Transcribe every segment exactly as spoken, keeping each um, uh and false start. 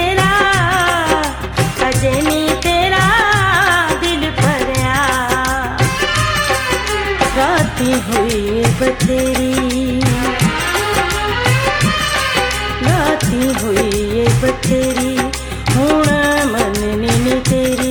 तेरा अजे नी तेरा दिल भरया। राती हुई बथेरी राती हुई बथेरी हुण मननी नी तेरी।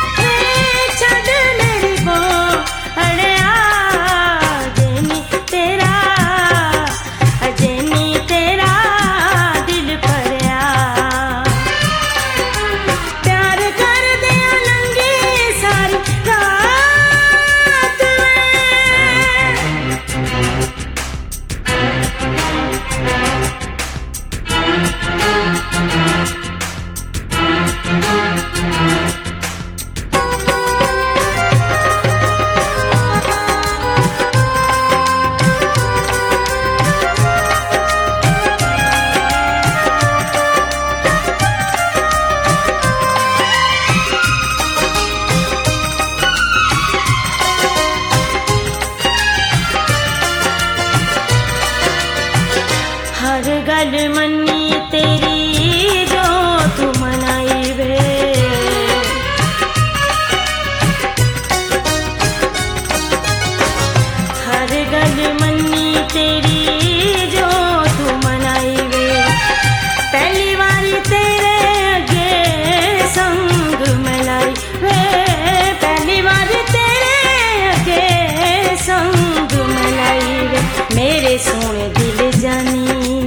हर गल मन्नी तेरी जो तू मनाई वे। हर गल मन्नी तेरी जो तू मनाई वे। पहली बारी तेरे अगे संग मिलाई वे। पहली बारी तेरे अगे संग मिलाई वे। मेरे सोने दिल जानी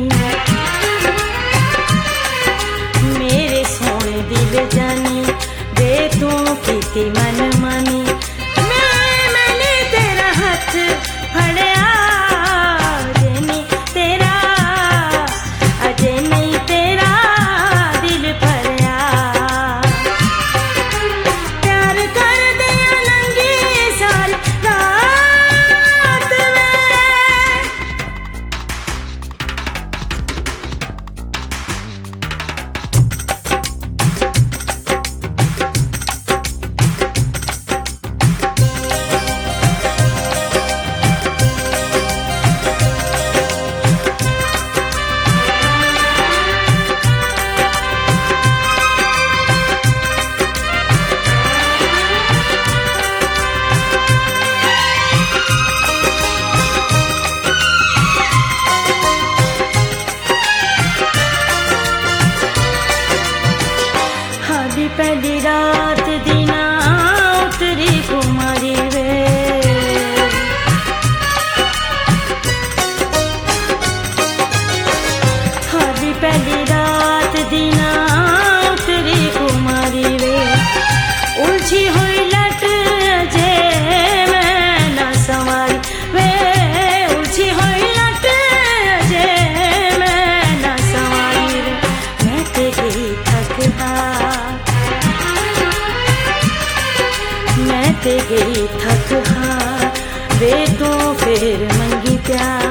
जानी दे तू की मन मानी। मैं मैंने तेरा हाथ फड़या अजे नहीं तेरा अजे नहीं तेरा दिल भरया। प्यार कर दिया लंगी सारी रात में। पहली रात दिना उतरी कुमारी वे। हादी पहली रात दिना उतरी कुमारी वे। उलझी हुई लट जे मैं ना संवारी वे। उलझी हुई लट जे मैं ना संवारी वे। मैं ते गई थक हार मैं ते गई थक हार वे तू फिर मंगी प्यार।